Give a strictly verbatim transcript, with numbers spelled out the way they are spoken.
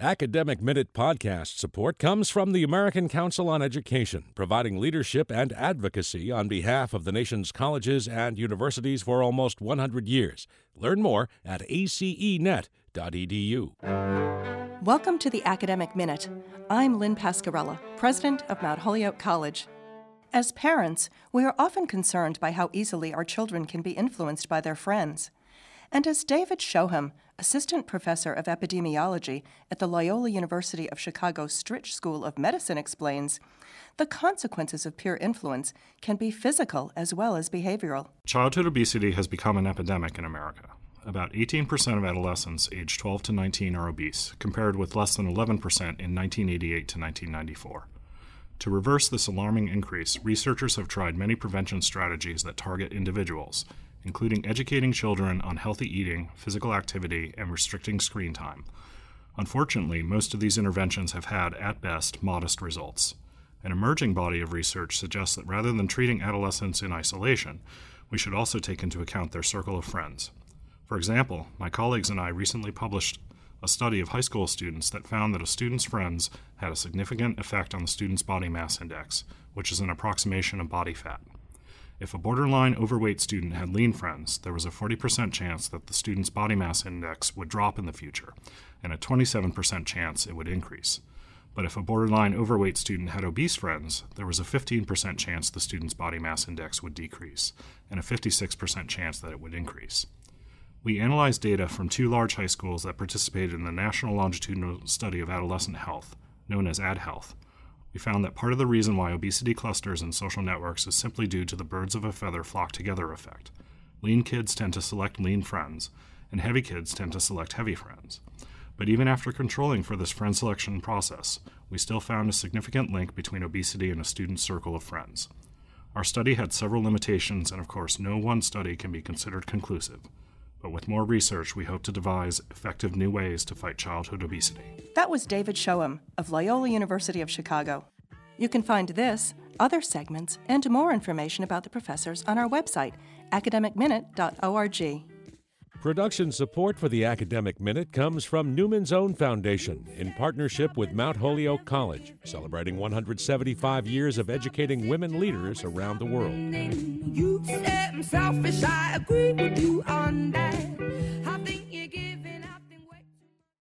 Academic Minute podcast support comes from the American Council on Education, providing leadership and advocacy on behalf of the nation's colleges and universities for almost one hundred years. Learn more at a c e net dot e d u. Welcome to the Academic Minute. I'm Lynn Pascarella, president of Mount Holyoke College. As parents, we are often concerned by how easily our children can be influenced by their friends. And as David Shoham, assistant professor of epidemiology at the Loyola University of Chicago Stritch School of Medicine explains, the consequences of peer influence can be physical as well as behavioral. Childhood obesity has become an epidemic in America. About eighteen percent of adolescents aged twelve to nineteen are obese, compared with less than eleven percent in nineteen eighty-eight to nineteen ninety-four. To reverse this alarming increase, researchers have tried many prevention strategies that target individuals, including educating children on healthy eating, physical activity, and restricting screen time. Unfortunately, most of these interventions have had, at best, modest results. An emerging body of research suggests that rather than treating adolescents in isolation, we should also take into account their circle of friends. For example, my colleagues and I recently published a study of high school students that found that a student's friends had a significant effect on the student's body mass index, which is an approximation of body fat. If a borderline overweight student had lean friends, there was a forty percent chance that the student's body mass index would drop in the future, and a twenty-seven percent chance it would increase. But if a borderline overweight student had obese friends, there was a fifteen percent chance the student's body mass index would decrease, and a fifty-six percent chance that it would increase. We analyzed data from two large high schools that participated in the National Longitudinal Study of Adolescent Health, known as AdHealth. We found that part of the reason why obesity clusters in social networks is simply due to the birds of a feather flock together effect. Lean kids tend to select lean friends, and heavy kids tend to select heavy friends. But even after controlling for this friend selection process, we still found a significant link between obesity and a student's circle of friends. Our study had several limitations, and of course, no one study can be considered conclusive. But with more research, we hope to devise effective new ways to fight childhood obesity. That was David Shoham of Loyola University of Chicago. You can find this, other segments, and more information about the professors on our website, academic minute dot org. Production support for the Academic Minute comes from Newman's Own Foundation in partnership with Mount Holyoke College, celebrating one hundred seventy-five years of educating women leaders around the world. You said I'm selfish, I agree with you on that.